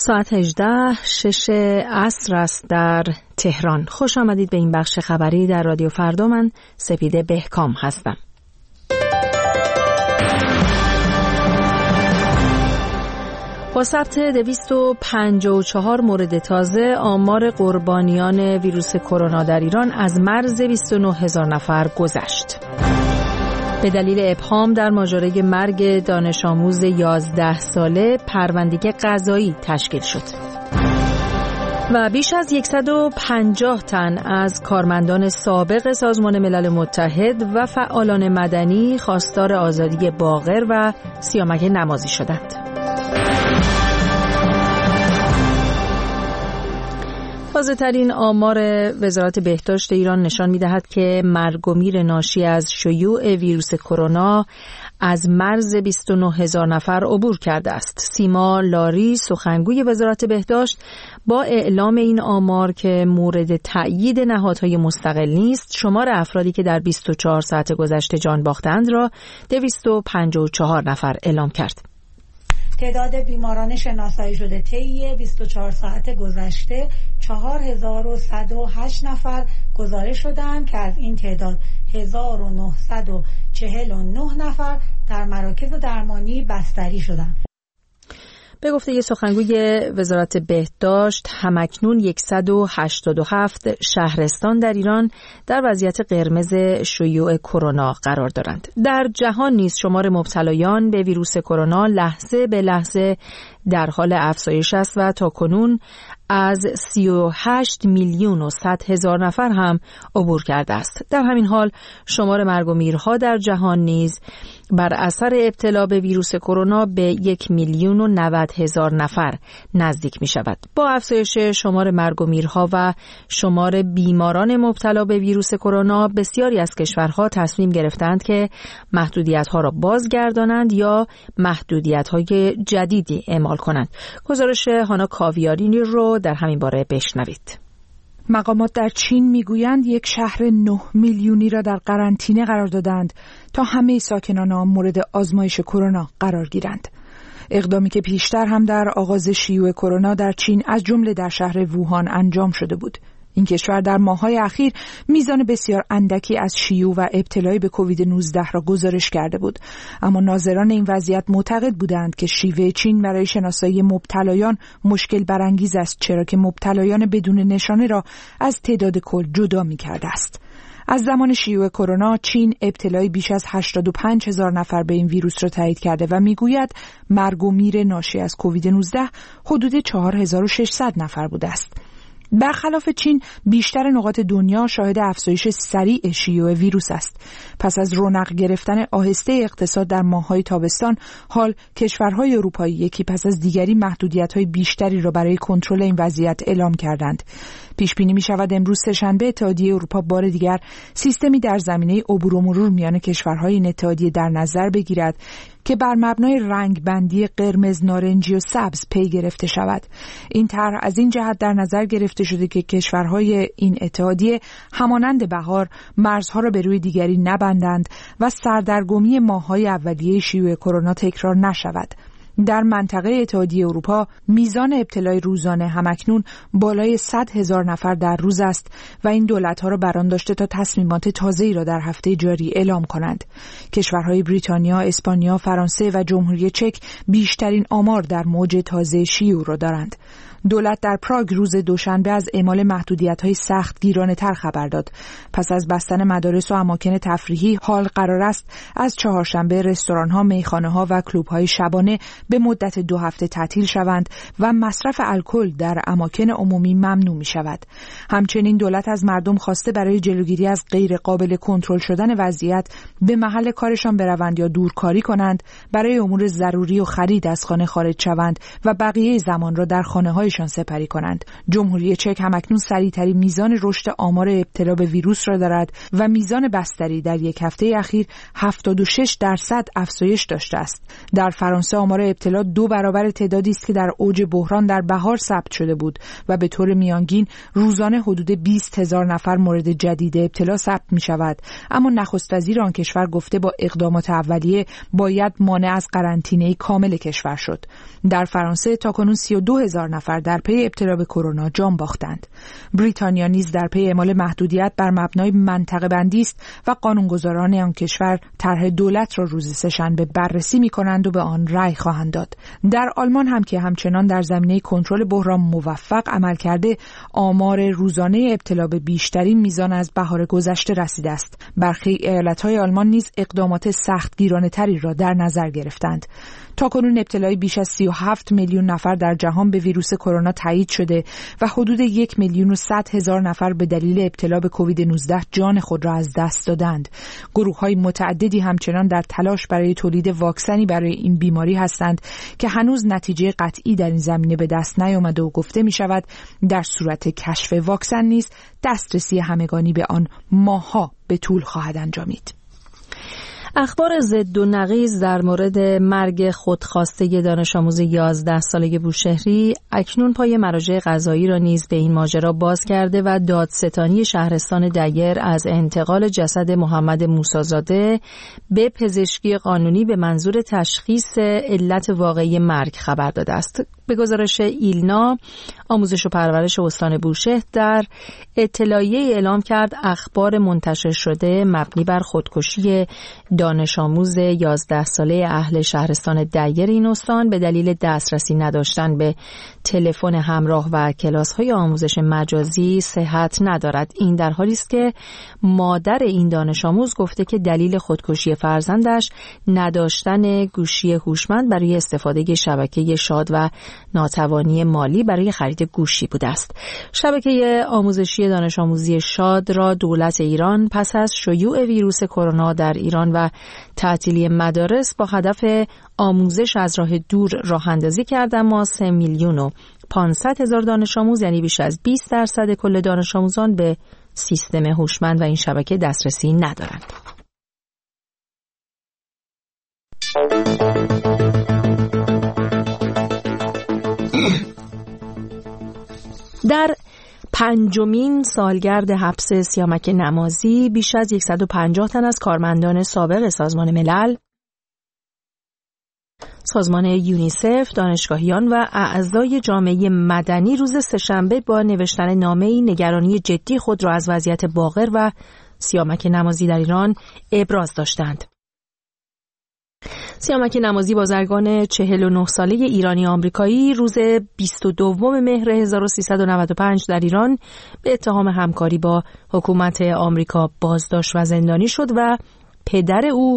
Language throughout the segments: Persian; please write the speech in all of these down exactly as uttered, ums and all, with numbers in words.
ساعت هجده شش عصر است در تهران. خوش آمدید به این بخش خبری در رادیو فردا. من سپیده بهکام هستم. با ثبت دویست و پنجاه و چهار مورد تازه، آمار قربانیان ویروس کرونا در ایران از مرز بیست و نه هزار نفر گذشت. به دلیل ابهام در ماجرای مرگ دانش آموز یازده ساله، پرونده قضایی تشکیل شد. و بیش از صد و پنجاه تن از کارمندان سابق سازمان ملل متحد و فعالان مدنی خواستار آزادی باقر و سیامک نمازی شدند. تازه‌ترین آمار وزارت بهداشت ایران نشان می‌دهد که مرگ و میر ناشی از شیوع ویروس کرونا از مرز بیست و نه هزار نفر عبور کرده است. سیما لاری، سخنگوی وزارت بهداشت، با اعلام این آمار که مورد تأیید نهادهای مستقل نیست، شمار افرادی که در بیست و چهار ساعت گذشته جان باختند را دویست و پنجاه و چهار نفر اعلام کرد. تعداد بیماران شناسایی شده طی بیست و چهار ساعت گذشته چهار هزار و صد و هشت نفر گزارش شدند که از این تعداد هزار و نهصد و چهل و نه نفر در مراکز درمانی بستری شدند. به گفته یک سخنگوی وزارت بهداشت، همکنون صد و هشتاد و هفت شهرستان در ایران در وضعیت قرمز شیوع کرونا قرار دارند. در جهان نیز شمار مبتلایان به ویروس کرونا لحظه به لحظه در حال افزایش است و تاکنون از سی و هشت میلیون و صد هزار نفر هم عبور کرده است. در همین حال شمار مرگ و میرها در جهان نیز بر اثر ابتلا به ویروس کرونا به یک میلیون و نود هزار نفر نزدیک می شود. با افزایش شمار مرگ و میرها و شمار بیماران مبتلا به ویروس کرونا، بسیاری از کشورها تصمیم گرفتند که محدودیت‌ها را بازگردانند یا محدودیت‌های جدیدی اعمال کنند. گزارش هانا کاویارینی رو در همین باره بشنوید. مقامات در چین میگویند یک شهر نه میلیونی را در قرنطینه قرار دادند تا همه ساکنان آن مورد آزمایش کرونا قرار گیرند. اقدامی که پیشتر هم در آغاز شیوع کرونا در چین از جمله در شهر ووهان انجام شده بود. این کشور در ماه‌های اخیر میزان بسیار اندکی از شیوع و ابتلای به کووید نوزده را گزارش کرده بود، اما ناظران این وضعیت معتقد بودند که شیوه چین برای شناسایی مبتلایان مشکل برانگیز است، چرا که مبتلایان بدون نشانه را از تعداد کل جدا می‌کرده است. از زمان شیوع کرونا چین ابتلای بیش از هشتاد و پنج هزار نفر به این ویروس را تایید کرده و میگوید مرگ و میر ناشی از کووید نوزده حدود چهار هزار و ششصد نفر بوده است. برخلاف چین، بیشتر نقاط دنیا شاهد افزایش سریع شیوع ویروس است. پس از رونق گرفتن آهسته اقتصاد در ماه‌های تابستان، حال کشورهای اروپایی یکی پس از دیگری محدودیت‌های بیشتری را برای کنترل این وضعیت اعلام کردند. پیش بینی می‌شود امروز سه‌شنبه اتحادیه اروپا بار دیگر سیستمی در زمینه عبور و مرور میان کشورهای این اتحادیه در نظر بگیرد که بر مبنای رنگ بندی قرمز، نارنجی و سبز پی گرفته شود. این طرح از این جهت در نظر گرفته شده که کشورهای این اتحادیه همانند بهار مرزها را به روی دیگری نبندند و سردرگمی ماه‌های اولیه شیوع کرونا تکرار نشود. در منطقه اتحادیه اروپا میزان ابتلای روزانه همکنون بالای صد هزار نفر در روز است و این دولت‌ها را برآن داشته تا تصمیمات تازه‌ای را در هفته جاری اعلام کنند. کشورهای بریتانیا، اسپانیا، فرانسه و جمهوری چک بیشترین آمار در موج تازه شیوع را دارند. دولت در پراگ روز دوشنبه از اعمال محدودیت‌های سخت گیرانه‌تر خبر داد. پس از بستن مدارس و اماکن تفریحی، حال قرار است از چهارشنبه رستوران‌ها، میخانه‌ها و کلوب‌های شبانه به مدت دو هفته تعطیل شوند و مصرف الکل در اماکن عمومی ممنوع می‌شود. همچنین دولت از مردم خواسته برای جلوگیری از غیر قابل کنترل شدن وضعیت به محل کارشان بروند یا دورکاری کنند، برای امور ضروری و خرید از خانه خارج شوند و بقیه زمان را در خانه‌های سپری کنند. جمهوری چک همکنون سریع‌ترین میزان رشد آمار ابتلا به ویروس را دارد و میزان بستری در یک هفته اخیر هفتاد و شش درصد افزایش داشته است. در فرانسه آمار ابتلا دو برابر تعدادی است که در اوج بحران در بهار ثبت شده بود و به طور میانگین روزانه حدود بیست هزار نفر مورد جدید ابتلا ثبت می شود. اما نخست وزیر آن کشور گفته با اقدامات اولیه باید مانع از قرنطینه کامل کشور شد. در فرانسه تاکنون سی و دو هزار نفر در پی ابتلا به کرونا جان باختند. بریتانیا نیز در پی اعمال محدودیت بر مبنای منطقه بندی است و قانونگذاران آن کشور طرح دولت را روز سه‌شنبه بررسی می‌کنند و به آن رأی خواهند داد. در آلمان هم که همچنان در زمینه کنترل بحران موفق عمل کرده، آمار روزانه ابتلا به بیشترین میزان از بهار گذشته رسیده است. برخی ایالت‌های آلمان نیز اقدامات سختگیرانه‌تری را در نظر گرفتند. تاکنون ابتلای بیش از سی و هفت میلیون نفر در جهان به ویروس کرونا تایید شده و حدود یک میلیون و صد هزار نفر به دلیل ابتلا به کووید نوزده جان خود را از دست دادند. گروه‌های متعددی همچنان در تلاش برای تولید واکسنی برای این بیماری هستند که هنوز نتیجه قطعی در این زمینه به دست نیامده و گفته می شود در صورت کشف واکسن نیز دسترسی همگانی به آن ماه‌ها به طول خواهد انجامید. اخبار ضد و نقیض در مورد مرگ خودخواسته دانش آموز یازده ساله بوشهری اکنون پای مراجع قضایی را نیز به این ماجرا باز کرده و دادستانی شهرستان دیر از انتقال جسد محمد موسی‌زاده به پزشکی قانونی به منظور تشخیص علت واقعی مرگ خبر داده است. به گزارش ایلنا، آموزش و پرورش استان بوشهر در اطلاعیه اعلام کرد اخبار منتشر شده مبنی بر خودکشی دانش آموز یازده ساله اهل شهرستان دیر این استان به دلیل دسترسی نداشتن به تلفن همراه و کلاس‌های آموزش مجازی صحت ندارد. این در حالی است که مادر این دانش آموز گفته که دلیل خودکشی فرزندش نداشتن گوشی هوشمند برای استفاده شبکه شاد و ناتوانی مالی برای خرید گوشی بوده است. شبکه آموزشی دانش آموزی شاد را دولت ایران پس از شیوع ویروس کرونا در ایران و تعطیلی مدارس با هدف آموزش از راه دور راه اندازی کرده، اما سه میلیون و پانصد هزار دانش آموز یعنی بیش از بیست درصد کل دانش آموزان به سیستم هوشمند و این شبکه دسترسی ندارند. در پنجمین سالگرد حبس سیامک نمازی بیش از صد و پنجاه تن از کارمندان سابق سازمان ملل، سازمان یونیسف، دانشگاهیان و اعضای جامعه مدنی روز سه‌شنبه با نوشتن نامه‌ای نگرانی جدی خود را از وضعیت باقر و سیامک نمازی در ایران ابراز داشتند. سیامک نمازی بازرگان چهل و نه ساله ایرانی آمریکایی روز بیست و دوم مهر هزار و سیصد و نود و پنج در ایران به اتهام همکاری با حکومت آمریکا بازداشت و زندانی شد و پدر او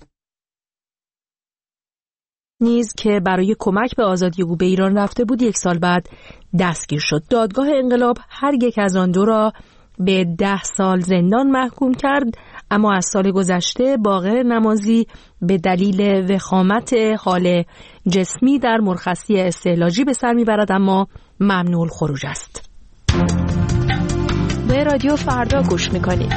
نیز که برای کمک به آزادی او به ایران رفته بود یک سال بعد دستگیر شد. دادگاه انقلاب هر یک از آن دو را به ده سال زندان محکوم کرد، اما از سال گذشته باقر نمازی به دلیل وخامت حال جسمی در مرخصی استعلاجی به سر میبرد، اما ممنوع الخروج است. به رادیو فردا گوش میکنید.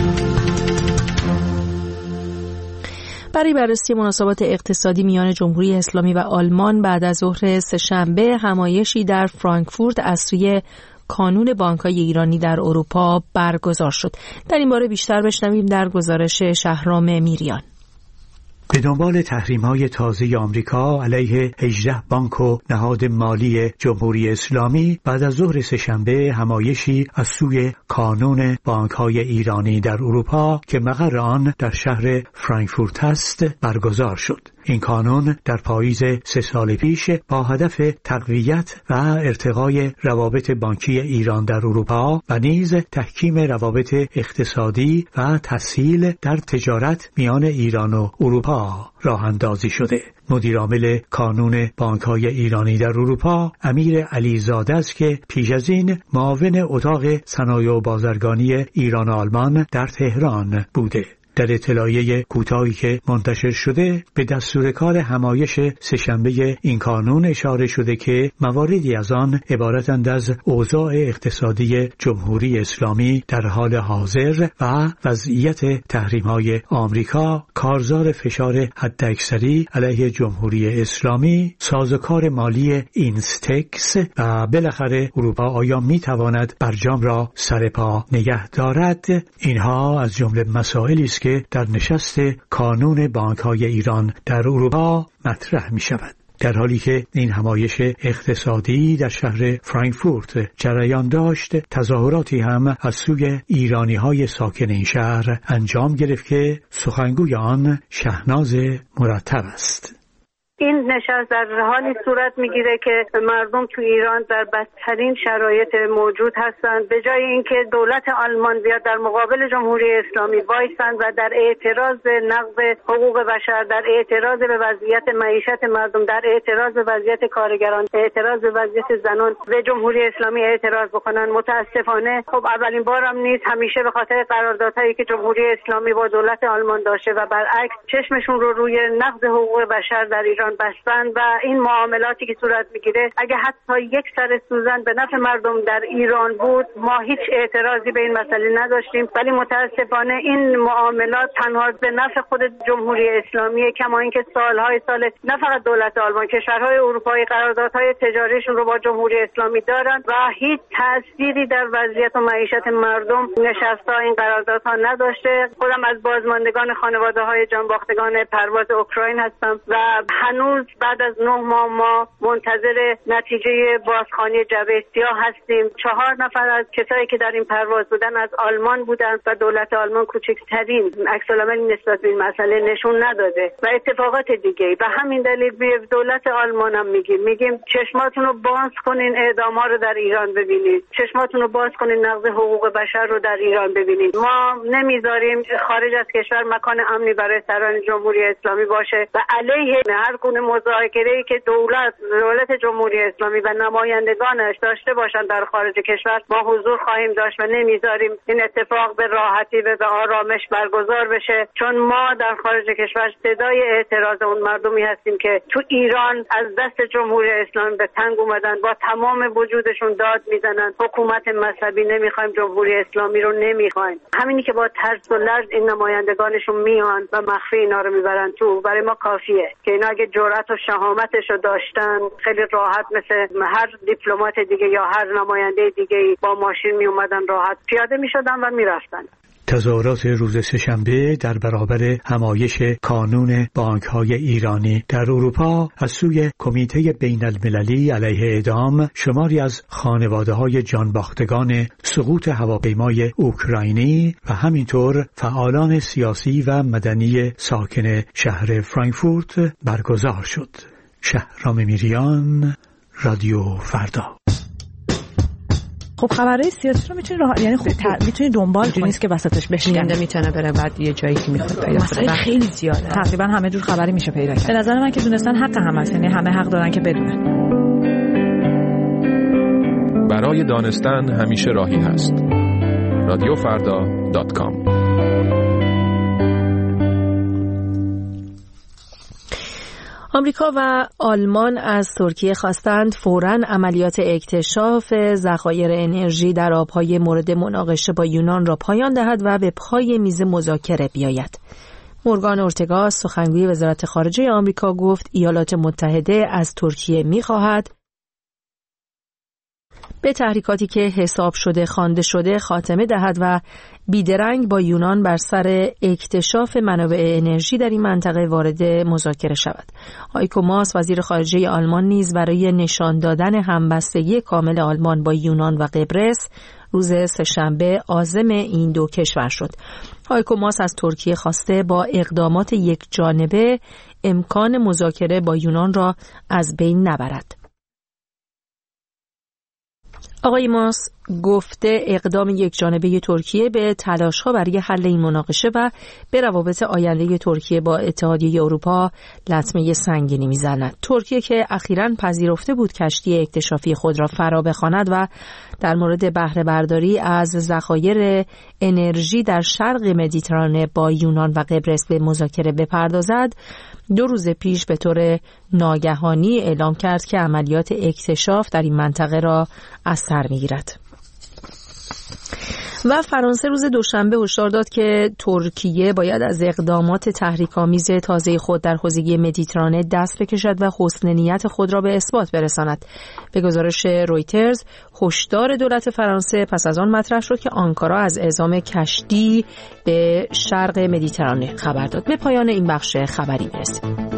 برای بررسی مناسبات اقتصادی میان جمهوری اسلامی و آلمان بعد از ظهر سه‌شنبه همایشی در فرانکفورت از سوی کانون بانک‌های ایرانی در اروپا برگزار شد. در این باره بیشتر بشنویم در گزارش شهرام میریان. به دنبال تحریم‌های تازه آمریکا علیه هجده بانک و نهاد مالی جمهوری اسلامی بعد از ظهر سه‌شنبه همایشی از سوی کانون بانک‌های ایرانی در اروپا که مقر آن در شهر فرانکفورت است برگزار شد. این کانون در پاییز سه سال پیش با هدف تقویت و ارتقای روابط بانکی ایران در اروپا و نیز تحکیم روابط اقتصادی و تسهیل در تجارت میان ایران و اروپا راه اندازی شده. مدیر عامل کانون بانک‌های ایرانی در اروپا امیر علیزاده است که پیش از این معاون اتاق صنایع و بازرگانی ایران و آلمان در تهران بوده. در اطلاعیه کوتاهی که منتشر شده به دستور کار همایش سه‌شنبه این کانون اشاره شده که مواردی از آن عبارتند از اوضاع اقتصادی جمهوری اسلامی در حال حاضر و وضعیت تحریم‌های آمریکا، کارزار فشار حداکثری علیه جمهوری اسلامی، سازوکار مالی اینستکس و بالاخره اروپا آیا می‌تواند برجام را سر پا نگه دارد. اینها از جمله مسائلی است که در نشست کانون بانک‌های ایران در اروپا مطرح می‌شود. در حالی که این همایش اقتصادی در شهر فرانکفورت جریان داشت، تظاهراتی هم از سوی ایرانی‌های ساکن این شهر انجام گرفت که سخنگوی آن شهناز مرتب است. این نشست در حالی صورت میگیره که مردم تو ایران در بدترین شرایط موجود هستند. به جای اینکه دولت آلمان بیاد در مقابل جمهوری اسلامی وایسند و در اعتراض به نقض حقوق بشر، در اعتراض به وضعیت معیشت مردم، در اعتراض به وضعیت کارگران، اعتراض به وضعیت زنان به جمهوری اسلامی اعتراض بکنن، متاسفانه خب اولین بارم نیست، همیشه به خاطر قراردادهایی که جمهوری اسلامی با دولت آلمان داشته و برعکس چشمشون رو روی نقض حقوق بشر در ایران بستند و این معاملاتی که صورت میگیره اگه حتی یک سر سوزن به نفع مردم در ایران بود ما هیچ اعتراضی به این مسئله نداشتیم، ولی متاسفانه این معاملات تنها به نفع خود جمهوری اسلامی، کما اینکه سالهای سال نه فقط دولت آلمان، کشورهای اروپایی قراردادهای تجاریشون رو با جمهوری اسلامی دارن و هیچ تأثیری در وضعیت و معیشت مردم نشستا این قراردادها نداشته. خودم از بازماندگان خانواده‌های جانباختگان پرواز اوکراین هستم و هنوز بعد از نه ماه ما منتظر نتیجه بازخوانی جبهه سیاه هستیم. چهار نفر از کسایی که در این پرواز بودن از آلمان بودند و دولت آلمان کوچکترین عکس‌العملی نسبت به این مسئله نشون نداده و اتفاقات دیگه. و همین دلیل به دولت آلمان هم میگیم میگیم چشماتون رو باز کنین، اعدام‌ها رو در ایران ببینید، چشماتون رو باز کنین، نقض حقوق بشر رو در ایران ببینید. ما نمیذاریم خارج از کشور مکان امنی برای سران جمهوری اسلامی باشه و علیه هر گونه مذاکره‌ای که دولت دولت جمهوری اسلامی و نمایندگانش داشته باشند در خارج کشور ما حضور خواهیم داشت و نمیذاریم این اتفاق به راحتی و به آرامش برگزار بشه، چون ما در خارج کشور صدای اعتراض اون مردمی هستیم که تو ایران از دست جمهوری اسلامی به تنگ اومدن، با تمام وجودشون داد میزنن حکومت مذهبی نمیخوایم، جمهوری اسلامی رو نمیخوایم. همینی که با ترس و لرز این نمایندگانشون میان و مخفی اینا رو میبرن تو، برای ما کافیه که اینا اگه جرأت و شهامتش رو داشتن خیلی راحت مثل هر دیپلمات دیگه یا هر نماینده دیگه با ماشین می اومدن راحت پیاده می شدن و می رفتن. تظاهرات روز سه‌شنبه در برابر همایش کانون بانک‌های ایرانی در اروپا از سوی کمیته بین المللی علیه اعدام شماری از خانواده‌های جانباختگان سقوط هواپیمای اوکراینی و همینطور فعالان سیاسی و مدنی ساکن شهر فرانکفورت برگزار شد. شهرام میریان، رادیو فردا. خب خبرهای سیاسی رو میتونی راه یعنی خب میتونی دنبال کنی، نیست که وسطش بشکنی، نمیتونه بره بعد یه جایی که میخواد پیدا کنه. خیلی زیاده، تقریبا همه جور خبری میشه پیدا کرد. به نظر من که دونستن حق همه است، یعنی همه حق دارن که بدونن. برای دانستن همیشه راهی هست. رادیو فردا دات کام. آمریکا و آلمان از ترکیه خواستند فوراً عملیات اکتشاف ذخایر انرژی در آبهای مورد مناقشه با یونان را پایان دهد و به پای میز مذاکره بیاید. مورگان اورتگا سخنگوی وزارت خارجه آمریکا گفت ایالات متحده از ترکیه می‌خواهد به تحریکاتی که حساب شده خوانده شده خاتمه دهد و بیدرنگ با یونان بر سر اکتشاف منابع انرژی در این منطقه وارد مذاکره شود. هایکو ماس وزیر خارجه آلمان نیز برای نشان دادن همبستگی کامل آلمان با یونان و قبرس روز سه‌شنبه عازم این دو کشور شد. هایکو ماس از ترکیه خواسته با اقدامات یک جانبه امکان مذاکره با یونان را از بین نبرد. آقای ماس گفته اقدام یکجانبه ترکیه به تلاش‌ها برای حل این مناقشه و به روابط آینده ترکیه با اتحادیه اروپا لطمه سنگینی می‌زند. ترکیه که اخیراً پذیرفته بود کشتی اکتشافی خود را فرا بخواند و در مورد بهره برداری از ذخایر انرژی در شرق مدیترانه با یونان و قبرس به مذاکره بپردازد، دو روز پیش به طور ناگهانی اعلام کرد که عملیات اکتشاف در این منطقه را از سر می‌گیرد. و فرانسه روز دوشنبه هشدار داد که ترکیه باید از اقدامات تحریک‌آمیز تازه خود در حوزه مدیترانه دست بکشد و حسن نیت خود را به اثبات برساند. به گزارش رویترز، هشدار دولت فرانسه پس از آن مطرح شد که آنکارا از اعزام کشتی به شرق مدیترانه خبر داد. به پایان این بخش خبری می‌رسیم.